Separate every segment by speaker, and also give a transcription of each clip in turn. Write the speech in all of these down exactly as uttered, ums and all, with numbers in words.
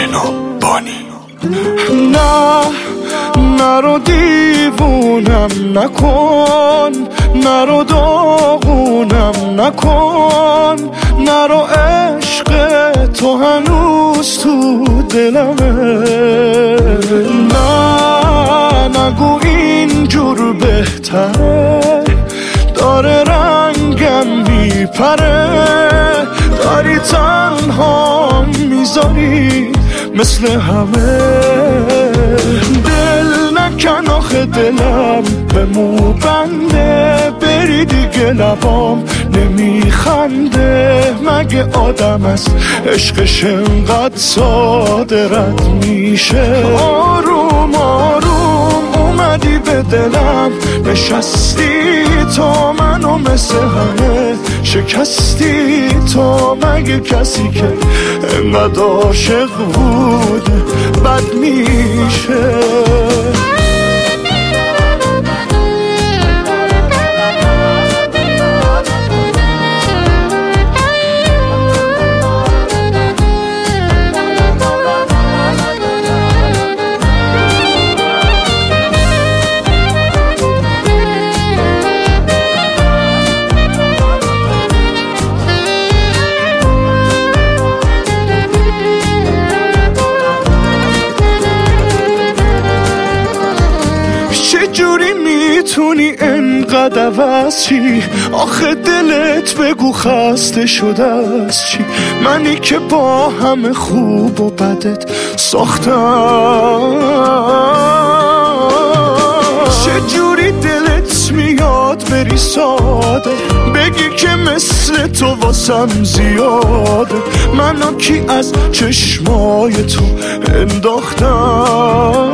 Speaker 1: بنا بانی.
Speaker 2: نه نرو دیوونم نکن، نرو داغونم نکن، نرو عشق تو هنوز تو دلمه. نه نگو اینجور بهتره، داره رنگم میپره، داری تنها میذاری مثل همه. دل نکن آخه دلم به مو بنده، بری دیگه لبام نمیخنده. مگه آدم است عشقش انقدر ساده رد میشه؟ آروم آروم اومدی به دلم نشستی، تو منو مثل همه شکستی. تو مگه کسی که انقدر عاشق بود بد میشه؟ چجوری میتونی انقدر عوض چی؟ آخه دلت بگو خسته شده از چی؟ منی که با همه خوب و بدت ساختم. چجوری دلت میاد بری ساده، بگی که مثل تو واسم زیاده. منو کی از چشمای تو انداختم؟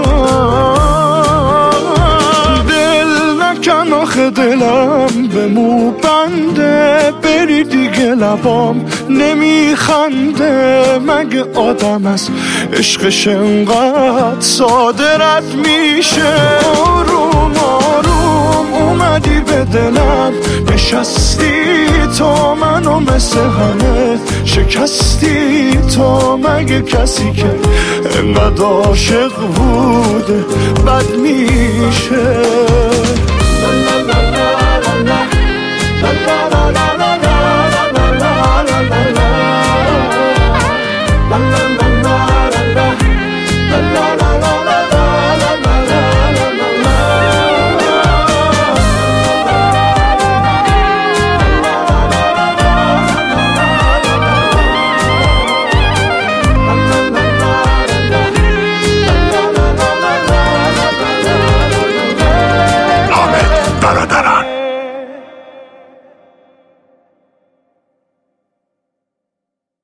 Speaker 2: کن آخه دلم به مو بنده، بری دیگه لبام نمیخنده. مگه آدم است عشقش انقدر ساده رد میشه؟ آروم آروم اومدی به دلم نشستی، تو منو مثل همه شکستی. تو مگه کسی که انقدر عاشق بود بد میشه؟